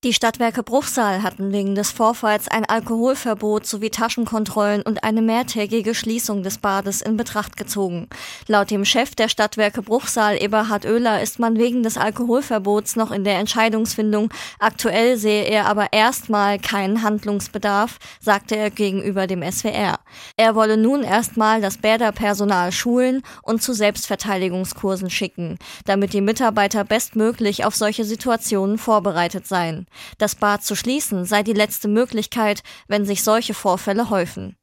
Die Stadtwerke Bruchsal hatten wegen des Vorfalls ein Alkoholverbot sowie Taschenkontrollen und eine mehrtägige Schließung des Bades in Betracht gezogen. Laut dem Chef der Stadtwerke Bruchsal, Eberhard Oehler, ist man wegen des Alkoholverbots noch in der Entscheidungsfindung. Aktuell sehe er aber erstmal keinen Handlungsbedarf, sagte er gegenüber dem SWR. Er wolle nun erstmal das Bäderpersonal schulen und zu Selbstverteidigungskursen schicken, damit die Mitarbeiter bestmöglich auf solche Situationen vorbereitet seien. Das Bad zu schließen sei die letzte Möglichkeit, wenn sich solche Vorfälle häufen.